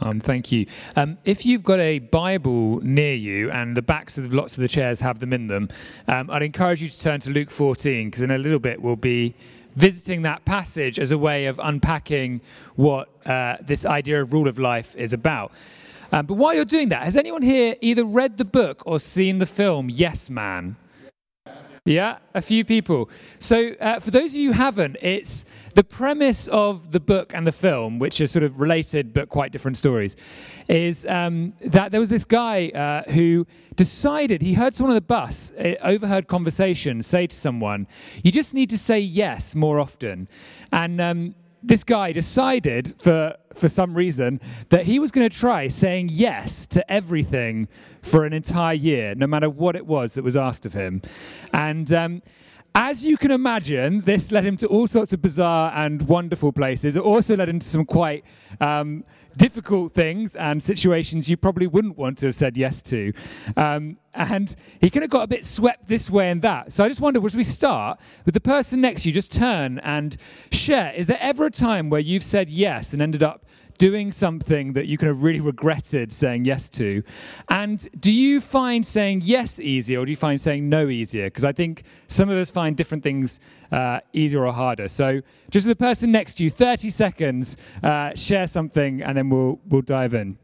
Thank you. If you've got a Bible near you and the backs of lots of the chairs have them in them, I'd encourage you to turn to Luke 14, because in a little bit we'll be visiting that passage as a way of unpacking what this idea of rule of life is about. But while you're doing that, has anyone here either read the book or seen the film Yes Man? Yeah, a few people. So for those of you who haven't, it's the premise of the book and the film, which are sort of related but quite different stories, is that there was this guy who decided, he heard someone on the bus, overheard conversation, say to someone, you just need to say yes more often. And this guy decided, for some reason, that he was going to try saying yes to everything for an entire year, no matter what it was that was asked of him. And as you can imagine, this led him to all sorts of bizarre and wonderful places. It also led him to some quite difficult things and situations you probably wouldn't want to have said yes to. And he kind of got a bit swept this way and that. So I just wonder, as we start, with the person next to you, just turn and share. Is there ever a time where you've said yes and ended up doing something that you kind of really regretted saying yes to? And do you find saying yes easier, or do you find saying no easier? Because I think some of us find different things easier or harder. So just the person next to you, 30 seconds, share something, and then we'll dive in.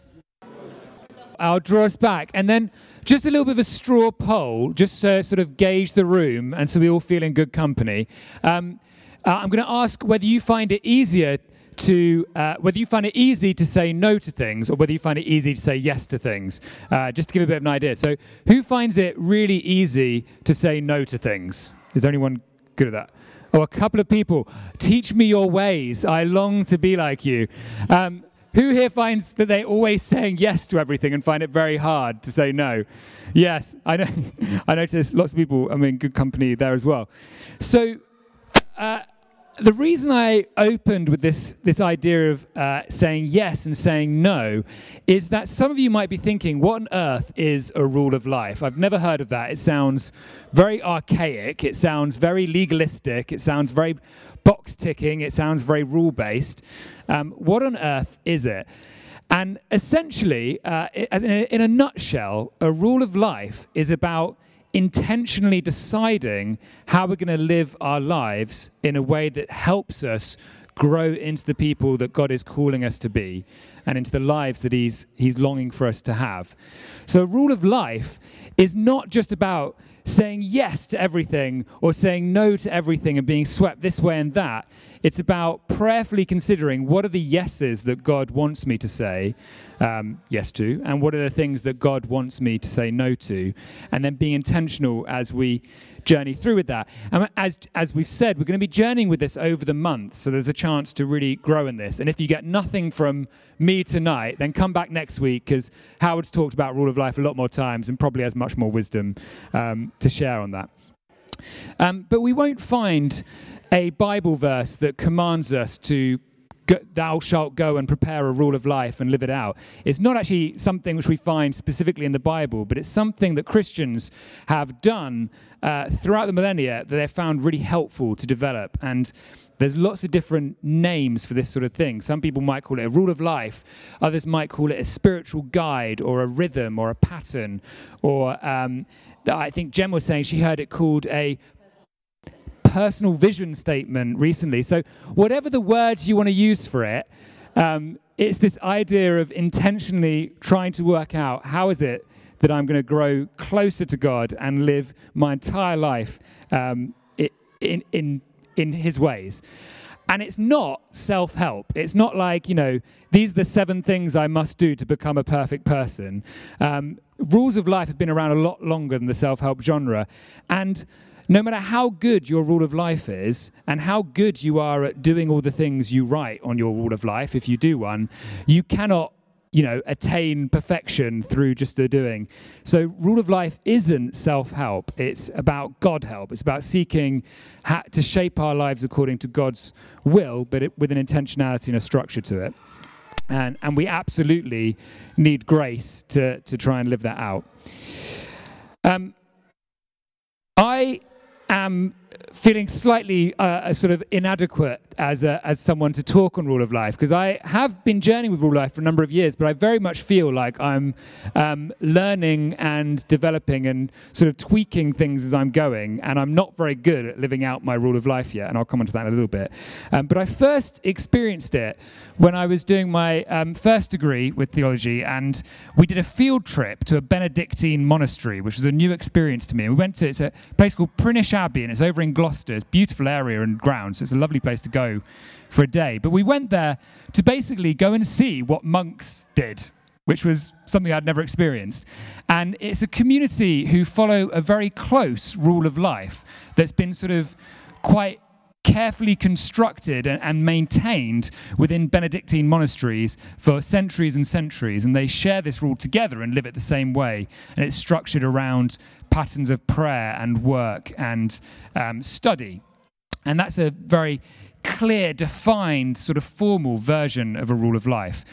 I'll draw us back. And then just a little bit of a straw poll, just to sort of gauge the room, and so we all feel in good company. I'm going to ask whether you find it easier whether you find it easy to say no to things, or whether you find it easy to say yes to things, just to give a bit of an idea. So who finds it really easy to say no to things? Is there anyone good at that? Oh, a couple of people. Teach me your ways. I long to be like you. Who here finds that they're always saying yes to everything and find it very hard to say no? Yes, I know. I notice lots of people, good company there as well. So the reason I opened with this idea of saying yes and saying no is that some of you might be thinking, what on earth is a rule of life? I've never heard of that. It sounds very archaic. It sounds very legalistic. It sounds very box-ticking. It sounds very rule-based. What on earth is it? And essentially, in a nutshell, a rule of life is about intentionally deciding how we're going to live our lives in a way that helps us grow into the people that God is calling us to be, and into the lives that He's longing for us to have. So a rule of life is not just about saying yes to everything or saying no to everything and being swept this way and that. It's about prayerfully considering, what are the yeses that God wants me to say yes to, and what are the things that God wants me to say no to, and then being intentional as we journey through with that. And as we've said, we're going to be journeying with this over the month, so there's a chance to really grow in this. And if you get nothing from me tonight, then come back next week, because Howard's talked about rule of life a lot more times and probably has much more wisdom to share on that. But we won't find a Bible verse that commands us to thou shalt go and prepare a rule of life and live it out. It's not actually something which we find specifically in the Bible, but it's something that Christians have done throughout the millennia that they've found really helpful to develop. And there's lots of different names for this sort of thing. Some people might call it a rule of life. Others might call it a spiritual guide, or a rhythm, or a pattern. Or I think Jem was saying she heard it called a personal vision statement recently. So whatever the words you want to use for it, it's this idea of intentionally trying to work out, how is it that I'm going to grow closer to God and live my entire life in His ways. And it's not self-help. It's not like, these are the 7 things I must do to become a perfect person. Rules of life have been around a lot longer than the self-help genre. And no matter how good your rule of life is, and how good you are at doing all the things you write on your rule of life, if you do one, you cannot, attain perfection through just the doing. So rule of life isn't self-help. It's about God help. It's about seeking to shape our lives according to God's will, but with an intentionality and a structure to it. And we absolutely need grace to try and live that out. I am feeling slightly sort of inadequate as someone to talk on rule of life, because I have been journeying with rule of life for a number of years, but I very much feel like I'm learning and developing and sort of tweaking things as I'm going, and I'm not very good at living out my rule of life yet, and I'll come on to that in a little bit. But I first experienced it when I was doing my first degree with theology, and we did a field trip to a Benedictine monastery, which was a new experience to me. And we went to, it's a place called Prinish Abbey, and it's over in Gloucester. It's a beautiful area and grounds, so it's a lovely place to go for a day. But we went there to basically go and see what monks did, which was something I'd never experienced. And it's a community who follow a very close rule of life that's been sort of quite carefully constructed and maintained within Benedictine monasteries for centuries and centuries, and they share this rule together and live it the same way. And it's structured around patterns of prayer and work and study. And that's a very clear, defined, sort of formal version of a rule of life.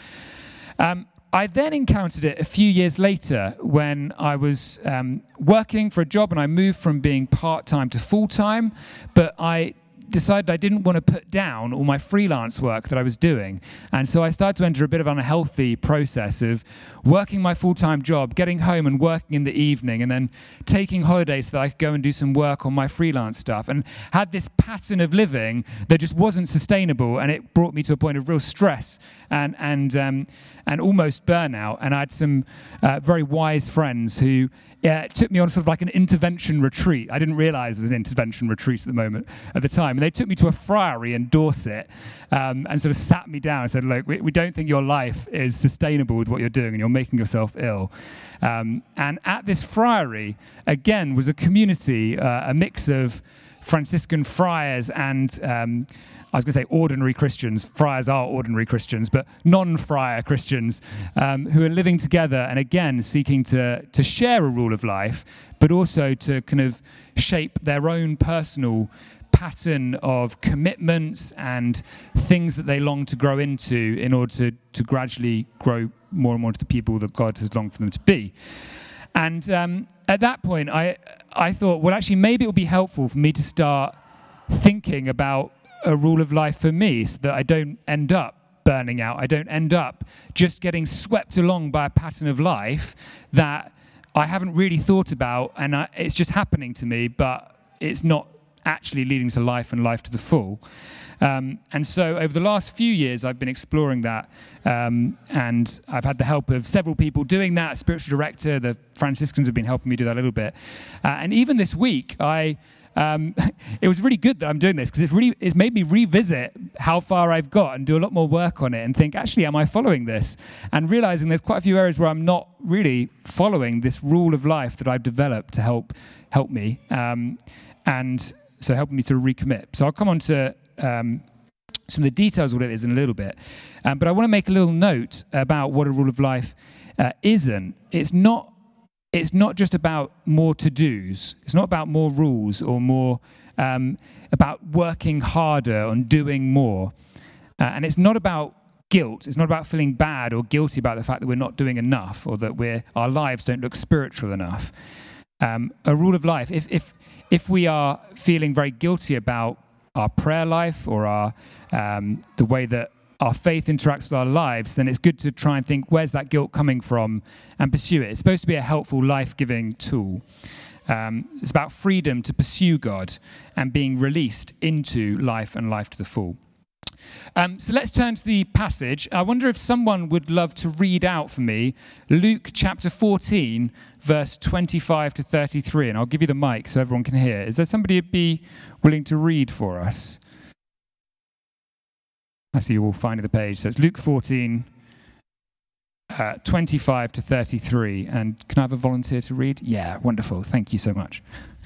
I then encountered it a few years later when I was working for a job, and I moved from being part-time to full-time, but I decided I didn't want to put down all my freelance work that I was doing. And so I started to enter a bit of an unhealthy process of working my full-time job, getting home and working in the evening, and then taking holidays so that I could go and do some work on my freelance stuff, and had this pattern of living that just wasn't sustainable, and it brought me to a point of real stress and almost burnout. And I had some very wise friends who took me on sort of like an intervention retreat. I didn't realize it was an intervention retreat at the time. And they took me to a friary in Dorset and sort of sat me down and said, look, we don't think your life is sustainable with what you're doing, and you're making yourself ill. And at this friary, again, was a community, a mix of Franciscan friars and I was going to say ordinary Christians. Friars are ordinary Christians, but non-friar Christians who are living together and, again, seeking to share a rule of life, but also to kind of shape their own personal pattern of commitments and things that they long to grow into in order to gradually grow more and more to the people that God has longed for them to be. And at that point, I thought, well, actually, maybe it would be helpful for me to start thinking about a rule of life for me, so that I don't end up burning out. I don't end up just getting swept along by a pattern of life that I haven't really thought about, and it's just happening to me, but it's not actually leading to life and life to the full. And so over the last few years, I've been exploring that, and I've had the help of several people doing that. A spiritual director, the Franciscans have been helping me do that a little bit. And even this week, it was really good that I'm doing this, because it's made me revisit how far I've got and do a lot more work on it and think, actually, am I following this? And realizing there's quite a few areas where I'm not really following this rule of life that I've developed to help me, and so helping me to recommit. So I'll come on to some of the details of what it is in a little bit. But I want to make a little note about what a rule of life isn't. It's not just about more to-dos. It's not about more rules or more about working harder on doing more. And it's not about guilt. It's not about feeling bad or guilty about the fact that we're not doing enough, or that our lives don't look spiritual enough. A rule of life, if we are feeling very guilty about our prayer life or the way that our faith interacts with our lives, then it's good to try and think, where's that guilt coming from, and pursue it. It's supposed to be a helpful, life-giving tool. It's about freedom to pursue God and being released into life and life to the full. So let's turn to the passage. I wonder if someone would love to read out for me Luke chapter 14, verse 25 to 33, and I'll give you the mic so everyone can hear. Is there somebody who'd be willing to read for us? I see you all finding the page. So it's Luke 14, 25 to 33. And can I have a volunteer to read? Yeah, wonderful. Thank you so much.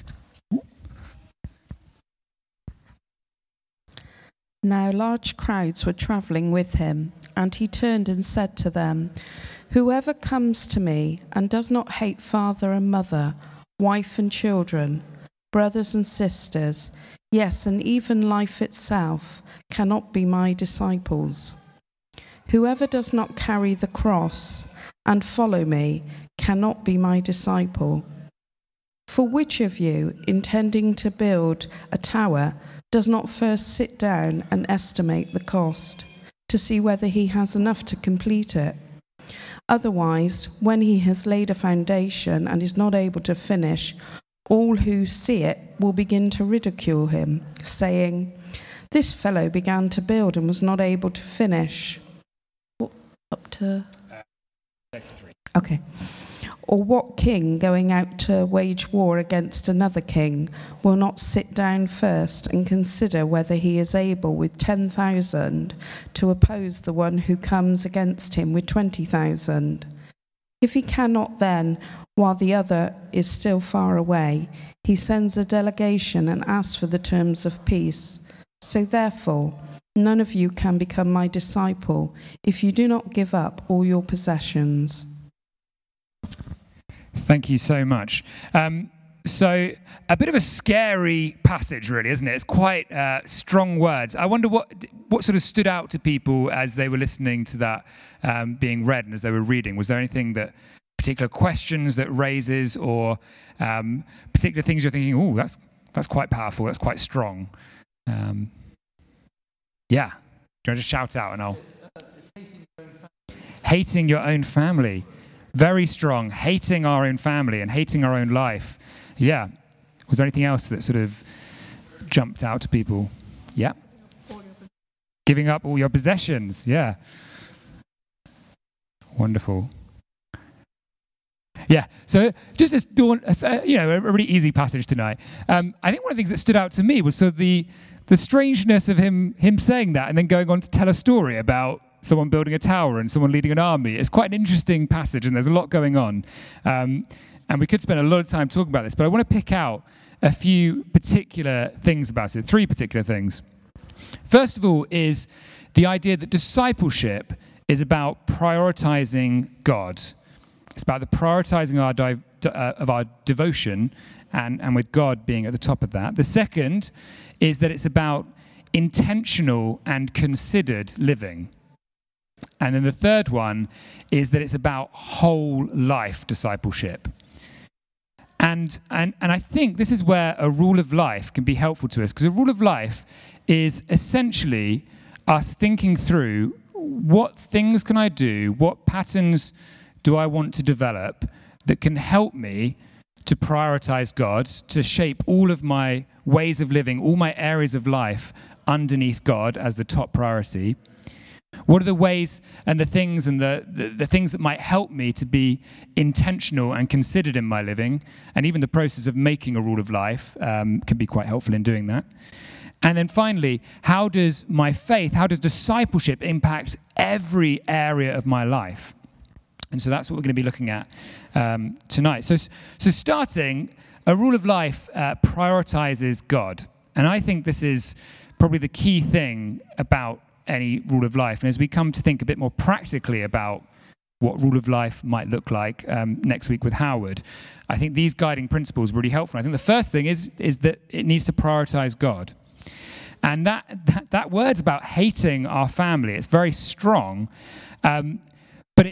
Now large crowds were travelling with him, and he turned and said to them, "Whoever comes to me and does not hate father and mother, wife and children, brothers and sisters, yes, and even life itself, cannot be my disciples. Whoever does not carry the cross and follow me cannot be my disciple. For which of you, intending to build a tower, does not first sit down and estimate the cost, to see whether he has enough to complete it? Otherwise, when he has laid a foundation and is not able to finish, all who see it will begin to ridicule him, saying, 'This fellow began to build and was not able to finish.'" Up to... Okay. "Or what king going out to wage war against another king will not sit down first and consider whether he is able with 10,000 to oppose the one who comes against him with 20,000? If he cannot then, while the other is still far away, he sends a delegation and asks for the terms of peace. So therefore, none of you can become my disciple if you do not give up all your possessions." Thank you so much. So a bit of a scary passage, really, isn't it? It's quite strong words. I wonder what sort of stood out to people as they were listening to that being read and as they were reading. Was there anything that particular questions that raises, or particular things you're thinking, "Oh, that's quite powerful. That's quite strong." Yeah. Do you want to just shout out and I'll... Hating your own family. Very strong. Hating our own family and hating our own life. Yeah. Was there anything else that sort of jumped out to people? Yeah. Giving up all your possessions. Yeah. Wonderful. Yeah. So just as a really easy passage tonight. I think one of the things that stood out to me was sort of the strangeness of him saying that and then going on to tell a story about someone building a tower and someone leading an army. It's quite an interesting passage, and there's a lot going on. And we could spend a lot of time talking about this, but I want to pick out a few particular things about it, 3 particular things. First of all is the idea that discipleship is about prioritizing God. It's about the prioritizing of our devotion and with God being at the top of that. The second is that it's about intentional and considered living. And then the third one is that it's about whole life discipleship. And I think this is where a rule of life can be helpful to us, because a rule of life is essentially us thinking through what things can I do, what patterns do I want to develop that can help me to prioritize God, to shape all of my ways of living, all my areas of life underneath God as the top priority. What are the ways and the things and the things that might help me to be intentional and considered in my living? And even the process of making a rule of life can be quite helpful in doing that. And then finally, how does my faith, how does discipleship impact every area of my life? And so that's what we're going to be looking at tonight. So starting, a rule of life prioritizes God. And I think this is probably the key thing about any rule of life. And as we come to think a bit more practically about what rule of life might look like next week with Howard, I think these guiding principles are really helpful. I think the first thing is that it needs to prioritize God. And that word's about hating our family. It's very strong. But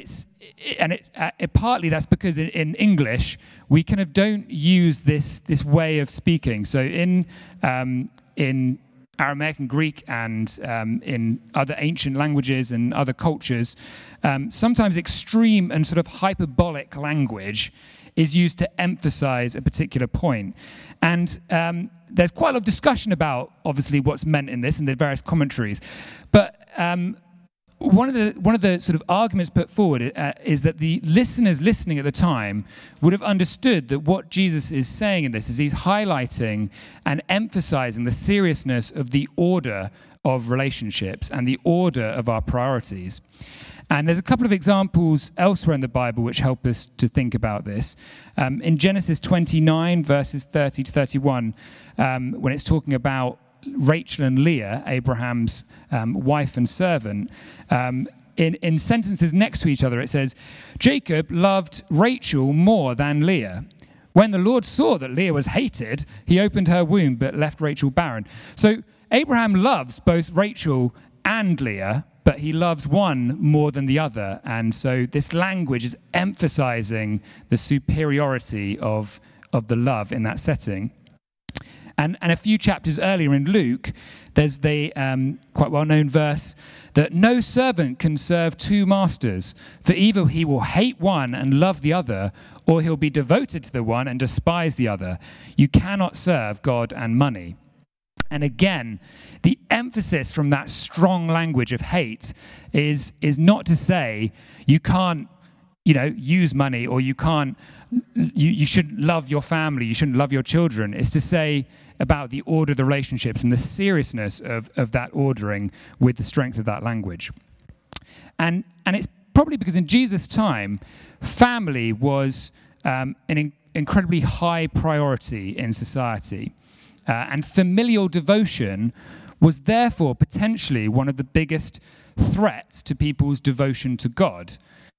partly that's because in English we kind of don't use this way of speaking. So in Aramaic and Greek and in other ancient languages and other cultures, sometimes extreme and sort of hyperbolic language is used to emphasize a particular point. And there's quite a lot of discussion about, obviously, what's meant in this and the various commentaries. But one of the sort of arguments put forward is that the listeners listening at the time would have understood that what Jesus is saying in this is he's highlighting and emphasizing the seriousness of the order of relationships and the order of our priorities. And there's a couple of examples elsewhere in the Bible which help us to think about this. In Genesis 29, verses 30 to 31, when it's talking about Rachel and Leah, Abraham's wife and servant, in sentences next to each other, it says, Jacob loved Rachel more than Leah. When the Lord saw that Leah was hated, he opened her womb but left Rachel barren. So Abraham loves both Rachel and Leah, but he loves one more than the other. And so this language is emphasizing the superiority of of the love in that setting. And a few chapters earlier in Luke, there's the quite well-known verse that no servant can serve two masters, for either he will hate one and love the other, or he'll be devoted to the one and despise the other. You cannot serve God and money. And again, the emphasis from that strong language of hate is not to say you can't, use money, or you shouldn't love your family, you shouldn't love your children. It's to say about the order of the relationships and the seriousness of that ordering with the strength of that language. And it's probably because in Jesus' time, family was an incredibly high priority in society. And familial devotion was therefore potentially one of the biggest threats to people's devotion to God.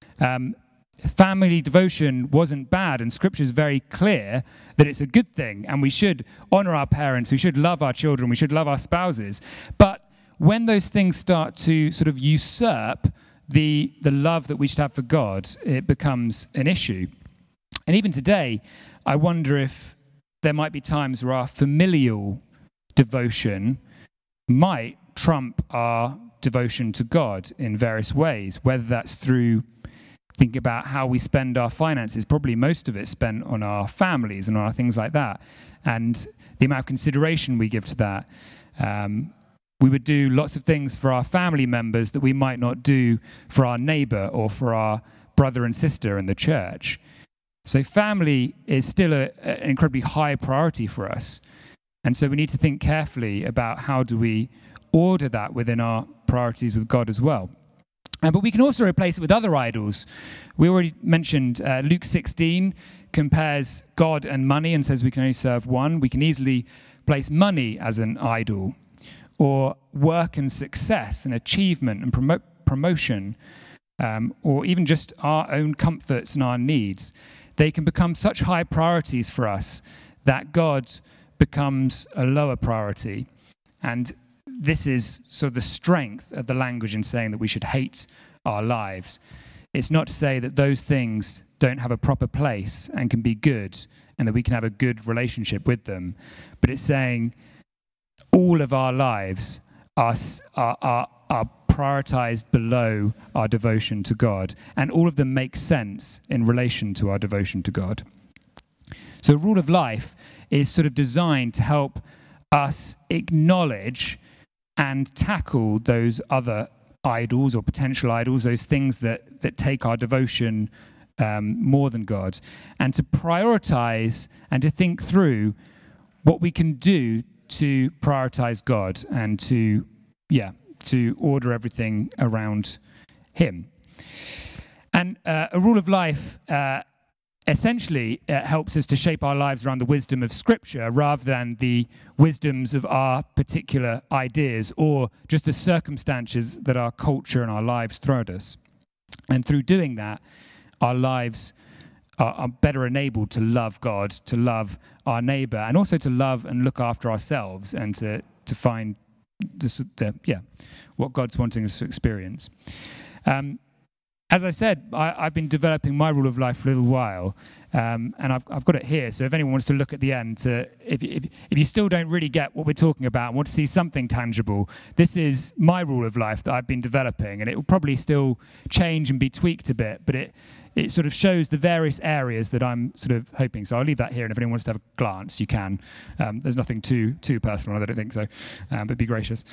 Family devotion wasn't bad, and Scripture is very clear that it's a good thing, and we should honor our parents, we should love our children, we should love our spouses. But when those things start to sort of usurp the love that we should have for God, it becomes an issue. And even today, I wonder if there might be times where our familial devotion might trump our devotion to God in various ways, whether that's through thinking about how we spend our finances. Probably most of it's spent on our families and on our things like that, and the amount of consideration we give to that. We would do lots of things for our family members that we might not do for our neighbor or for our brother and sister in the church. So family is still an incredibly high priority for us. And so we need to think carefully about how do we order that within our priorities with God as well. But we can also replace it with other idols. We already mentioned Luke 16 compares God and money and says we can only serve one. We can easily place money as an idol, or work and success and achievement and promotion, or even just our own comforts and our needs. They can become such high priorities for us that God becomes a lower priority. And this is sort of the strength of the language in saying that we should hate our lives. It's not to say that those things don't have a proper place and can be good and that we can have a good relationship with them, but it's saying all of our lives are prioritized below our devotion to God, and all of them make sense in relation to our devotion to God. So a rule of life is sort of designed to help us acknowledge and tackle those other idols or potential idols, those things that take our devotion more than God, and to prioritize and to think through what we can do to prioritize God and to order everything around Him. And a rule of life essentially helps us to shape our lives around the wisdom of Scripture rather than the wisdoms of our particular ideas or just the circumstances that our culture and our lives throw at us. And through doing that, our lives are better enabled to love God, to love our neighbor, and also to love and look after ourselves and to find what God's wanting us to experience. As I said, I've been developing my rule of life for a little while, and I've got it here. So if anyone wants to look at the end, if you still don't really get what we're talking about and want to see something tangible, this is my rule of life that I've been developing, and it will probably still change and be tweaked a bit, but it sort of shows the various areas that I'm sort of hoping. So I'll leave that here, and if anyone wants to have a glance, you can. There's nothing too personal, I don't think so, but be gracious.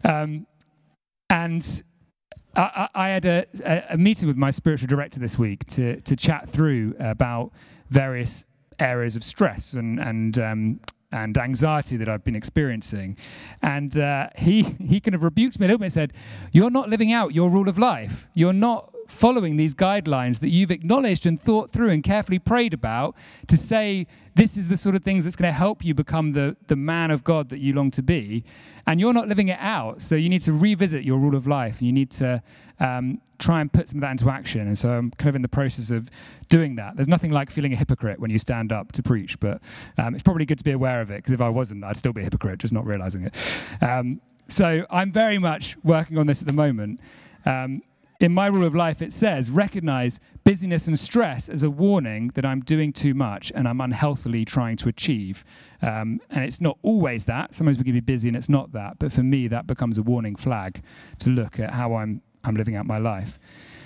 And I had a meeting with my spiritual director this week to chat through about various areas of stress and anxiety that I've been experiencing. And he kind of rebuked me a little bit and said, "You're not living out your rule of life. You're not following these guidelines that you've acknowledged and thought through and carefully prayed about to say this is the sort of things that's going to help you become the man of God that you long to be, and you're not living it out. So you need to revisit your rule of life. You need to try and put some of that into action." And so I'm kind of in the process of doing that. There's nothing like feeling a hypocrite when you stand up to preach, but it's probably good to be aware of it, because if I wasn't, I'd still be a hypocrite, just not realizing it. So I'm very much working on this at the moment. in my rule of life, it says, recognize busyness and stress as a warning that I'm doing too much and I'm unhealthily trying to achieve. And it's not always that. Sometimes we can be busy and it's not that. But for me, that becomes a warning flag to look at how I'm living out my life.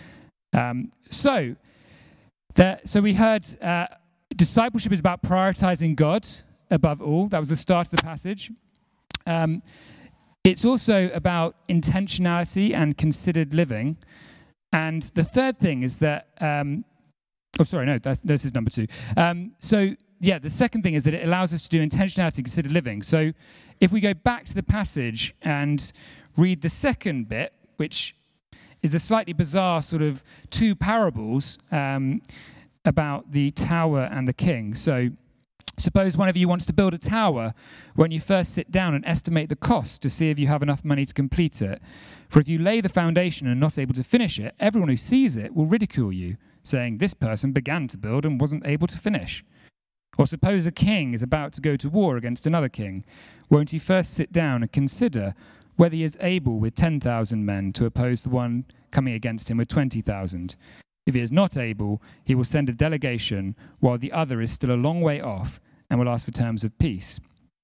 So we heard discipleship is about prioritizing God above all. That was the start of the passage. It's also about intentionality and considered living. And the third thing is that, this is number 2. The second thing is that it allows us to do intentionality and considered living. So if we go back to the passage and read the second bit, which is a slightly bizarre sort of 2 parables about the tower and the king. So suppose one of you wants to build a tower. When you first sit down and estimate the cost to see if you have enough money to complete it. For if you lay the foundation and are not able to finish it, everyone who sees it will ridicule you, saying, this person began to build and wasn't able to finish. Or suppose a king is about to go to war against another king. Won't he first sit down and consider whether he is able with 10,000 men to oppose the one coming against him with 20,000? If he is not able, he will send a delegation while the other is still a long way off and will ask for terms of peace.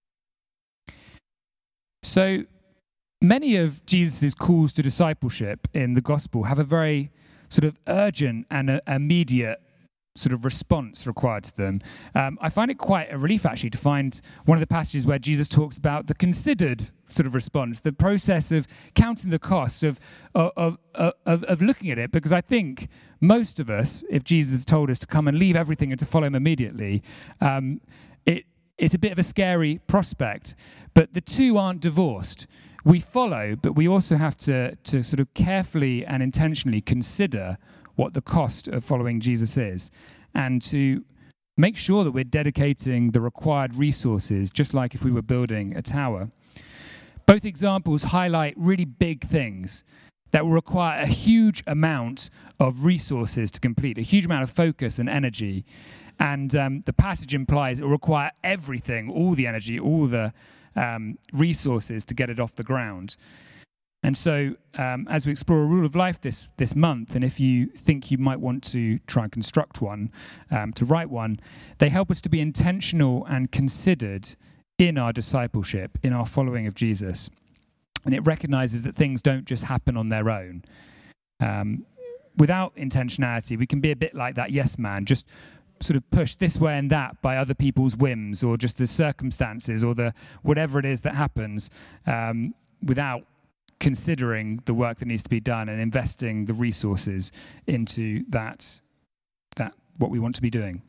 So many of Jesus' calls to discipleship in the gospel have a very sort of urgent and immediate sort of response required to them. I find it quite a relief actually to find one of the passages where Jesus talks about the considered sort of response, the process of counting the cost of looking at it, because I think most of us, if Jesus told us to come and leave everything and to follow him immediately, it's a bit of a scary prospect. But the two aren't divorced. We follow, but we also have to sort of carefully and intentionally consider what the cost of following Jesus is, and to make sure that we're dedicating the required resources, just like if we were building a tower. Both examples highlight really big things that will require a huge amount of resources to complete, a huge amount of focus and energy. And the passage implies it will require everything, all the energy, all the resources to get it off the ground. And so as we explore a rule of life this month, and if you think you might want to try and construct one, to write one, they help us to be intentional and considered in our discipleship, in our following of Jesus. And it recognizes that things don't just happen on their own. Without intentionality, we can be a bit like that yes man, just sort of pushed this way and that by other people's whims, or just the circumstances, or the whatever it is that happens, without considering the work that needs to be done and investing the resources into that what we want to be doing.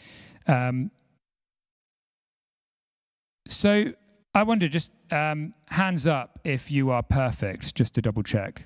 So I wonder, just hands up if you are perfect, just to double check.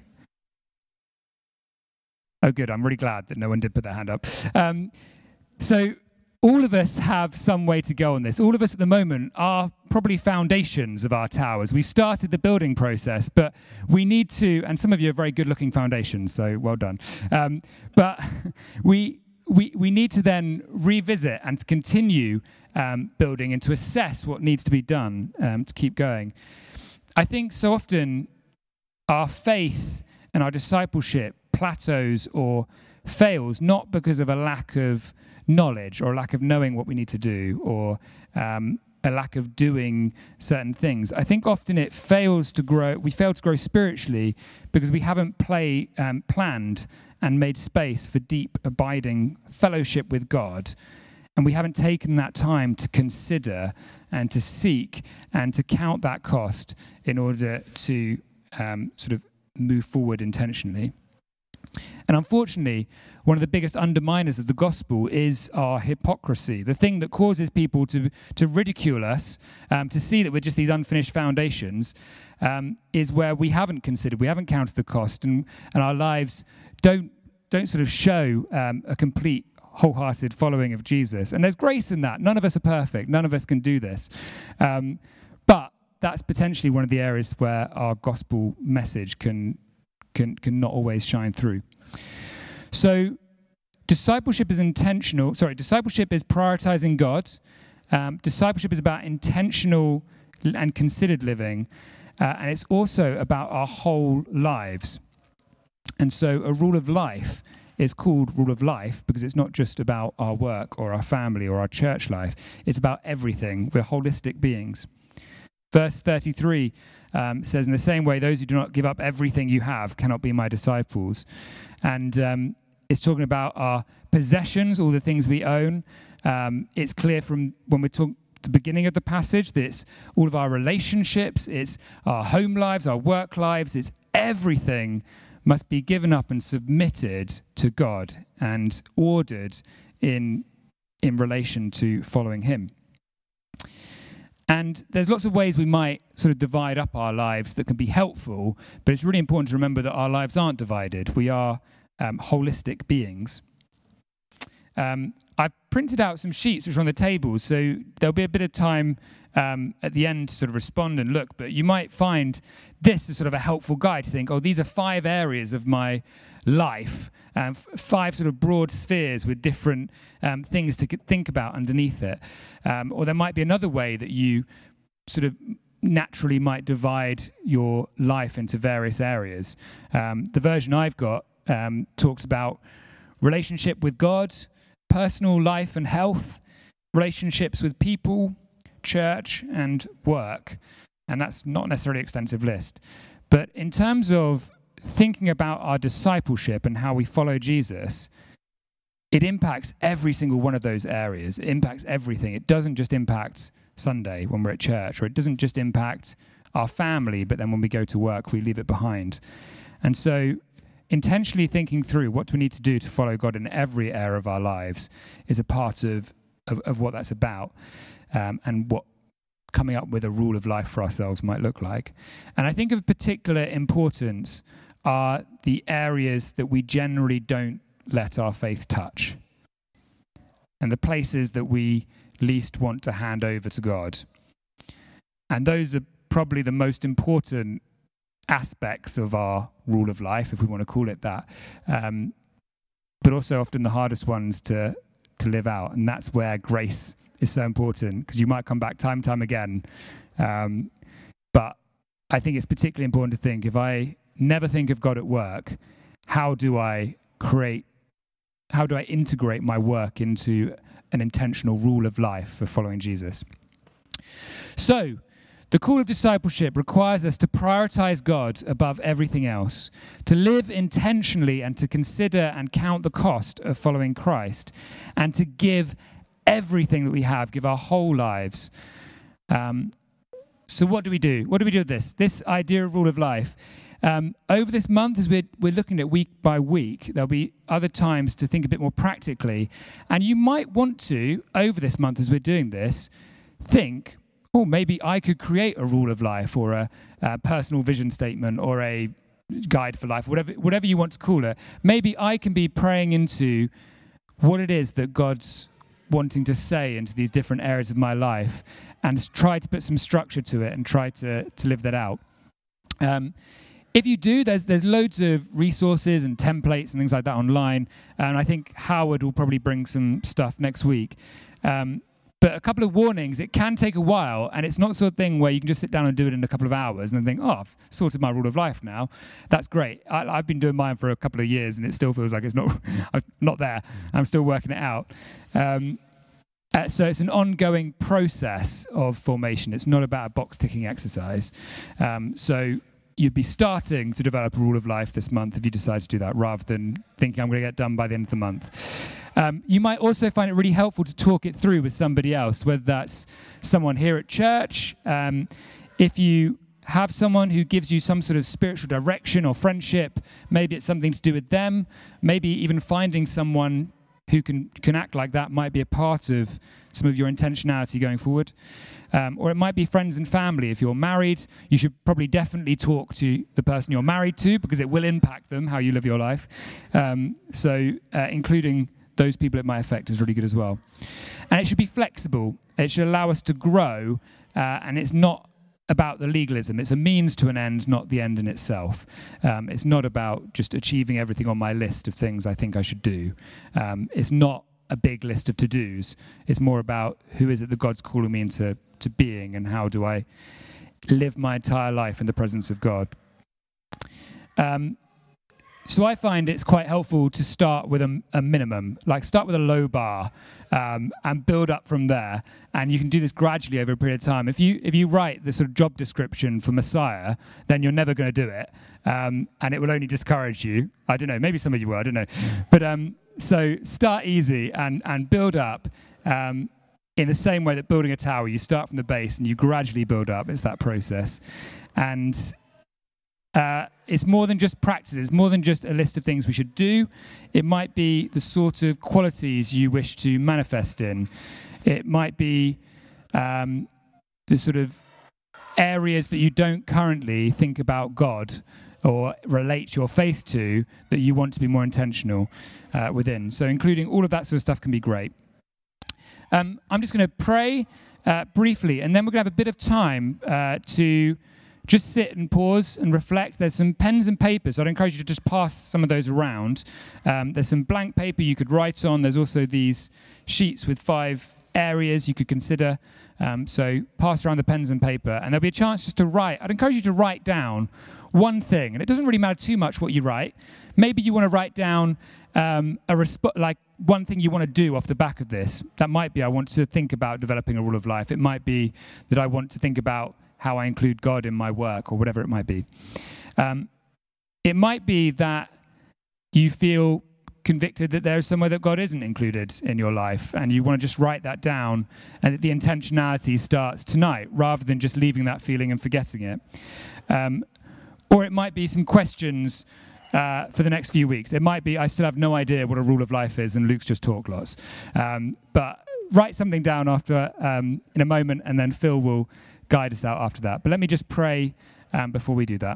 Oh, good. I'm really glad that no one did put their hand up. So all of us have some way to go on this. All of us at the moment are probably foundations of our towers. We've started the building process, but we need to, and some of you are very good-looking foundations, so well done. But we need to then revisit and to continue building and to assess what needs to be done to keep going. I think so often our faith and our discipleship plateaus or fails not because of a lack of knowledge or a lack of knowing what we need to do, or a lack of doing certain things. I think often it fails to grow. We fail to grow spiritually because we haven't planned and made space for deep, abiding fellowship with God. And we haven't taken that time to consider and to seek and to count that cost in order to sort of move forward intentionally. And unfortunately, one of the biggest underminers of the gospel is our hypocrisy. The thing that causes people to ridicule us, to see that we're just these unfinished foundations, is where we haven't considered, we haven't counted the cost, and our lives don't sort of show a complete, wholehearted following of Jesus. And there's grace in that. None of us are perfect. None of us can do this. But that's potentially one of the areas where our gospel message can not always shine through. So discipleship is prioritizing God. Discipleship is about intentional and considered living. And it's also about our whole lives. And so a rule of life is called rule of life because it's not just about our work or our family or our church life. It's about everything. We're holistic beings. Verse 33 says, in the same way, those who do not give up everything you have cannot be my disciples. And it's talking about our possessions, all the things we own. It's clear from when we talk the beginning of the passage that it's all of our relationships, it's our home lives, our work lives, it's everything must be given up and submitted to God and ordered in relation to following him. And there's lots of ways we might sort of divide up our lives that can be helpful, but it's really important to remember that our lives aren't divided. We are holistic beings. I've printed out some sheets which are on the table, so there'll be a bit of time at the end to sort of respond and look, but you might find this as sort of a helpful guide to think, oh, these are 5 areas of my life, 5 sort of broad spheres with different things to think about underneath it. Or there might be another way that you sort of naturally might divide your life into various areas. The version I've got talks about relationship with God, personal life and health, relationships with people, church, and work. And that's not necessarily an extensive list. But in terms of thinking about our discipleship and how we follow Jesus, it impacts every single one of those areas. It impacts everything. It doesn't just impact Sunday when we're at church, or it doesn't just impact our family, but then when we go to work, we leave it behind. And so intentionally thinking through what do we need to do to follow God in every area of our lives is a part of what that's about, and what coming up with a rule of life for ourselves might look like. And I think of particular importance are the areas that we generally don't let our faith touch, and the places that we least want to hand over to God. And those are probably the most important aspects of our rule of life, if we want to call it that, but also often the hardest ones to live out. And that's where grace is so important, because you might come back time and time again. But I think it's particularly important to think, if I never think of God at work, how do I integrate my work into an intentional rule of life for following Jesus? So, the call of discipleship requires us to prioritize God above everything else, to live intentionally and to consider and count the cost of following Christ, and to give everything that we have, give our whole lives. So what do we do? What do we do with this idea of rule of life? Over this month, as we're looking at week by week, there'll be other times to think a bit more practically. And you might want to, over this month as we're doing this, think, oh, maybe I could create a rule of life, or a personal vision statement, or a guide for life, whatever you want to call it. Maybe I can be praying into what it is that God's wanting to say into these different areas of my life, and try to put some structure to it and try to live that out. If you do, there's loads of resources and templates and things like that online, and I think Howard will probably bring some stuff next week. But a couple of warnings, it can take a while, and it's not the sort of thing where you can just sit down and do it in a couple of hours and then think, oh, I've sorted my rule of life now. That's great. I've been doing mine for a couple of years, and it still feels like I'm not there. I'm still working it out. So it's an ongoing process of formation. It's not about a box-ticking exercise. So you'd be starting to develop a rule of life this month if you decide to do that, rather than thinking I'm going to get done by the end of the month. You might also find it really helpful to talk it through with somebody else, whether that's someone here at church. If you have someone who gives you some sort of spiritual direction or friendship, maybe it's something to do with them. Maybe even finding someone who can act like that might be a part of some of your intentionality going forward. Or it might be friends and family. If you're married, you should probably definitely talk to the person you're married to, because it will impact them, how you live your life. So including those people it might affect is really good as well. And it should be flexible. It should allow us to grow, and it's not about the legalism. It's a means to an end, not the end in itself. It's not about just achieving everything on my list of things I think I should do. It's not a big list of to-dos. It's more about who is it that God's calling me into being, and how do I live my entire life in the presence of God. So I find it's quite helpful to start with a minimum, like start with a low bar and build up from there. And you can do this gradually over a period of time. If you write the sort of job description for Messiah, then you're never going to do it. And it will only discourage you. I don't know, maybe some of you will, I don't know. But so start easy and build up in the same way that building a tower, you start from the base and you gradually build up. It's that process. And it's more than just practices. It's more than just a list of things we should do. It might be the sort of qualities you wish to manifest in. It might be the sort of areas that you don't currently think about God or relate your faith to that you want to be more intentional within. So including all of that sort of stuff can be great. I'm just going to pray briefly, and then we're going to have a bit of time to just sit and pause and reflect. There's some pens and papers. So I'd encourage you to just pass some of those around. There's some blank paper you could write on. There's also these sheets with 5 areas you could consider. So pass around the pens and paper, and there'll be a chance just to write. I'd encourage you to write down one thing, and it doesn't really matter too much what you write. Maybe you want to write down like one thing you want to do off the back of this. That might be I want to think about developing a rule of life. It might be that I want to think about how I include God in my work, or whatever it might be. It might be that you feel convicted that there is somewhere that God isn't included in your life, and you want to just write that down, and that the intentionality starts tonight, rather than just leaving that feeling and forgetting it. Or it might be some questions for the next few weeks. It might be, I still have no idea what a rule of life is, and Luke's just talked lots. But write something down after in a moment, and then Phil will guide us out after that. But let me just pray before we do that.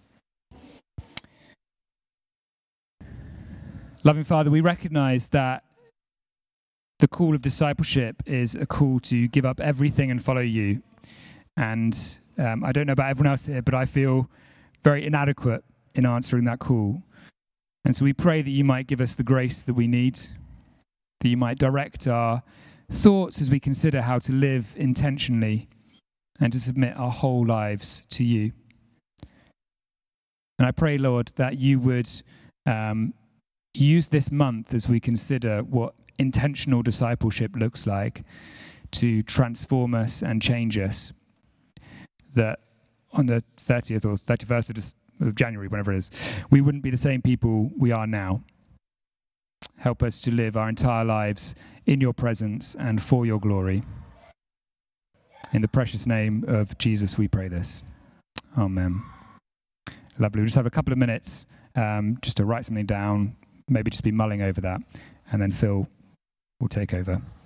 Loving Father, we recognize that the call of discipleship is a call to give up everything and follow you. And I don't know about everyone else here, but I feel very inadequate in answering that call. And so we pray that you might give us the grace that we need, that you might direct our thoughts as we consider how to live intentionally and to submit our whole lives to you. And I pray, Lord, that you would use this month as we consider what intentional discipleship looks like to transform us and change us, that on the 30th or 31st of January, whenever it is, we wouldn't be the same people we are now. Help us to live our entire lives in your presence and for your glory. In the precious name of Jesus, we pray this. Amen. Lovely. We'll just have a couple of minutes just to write something down, maybe just be mulling over that, and then Phil will take over.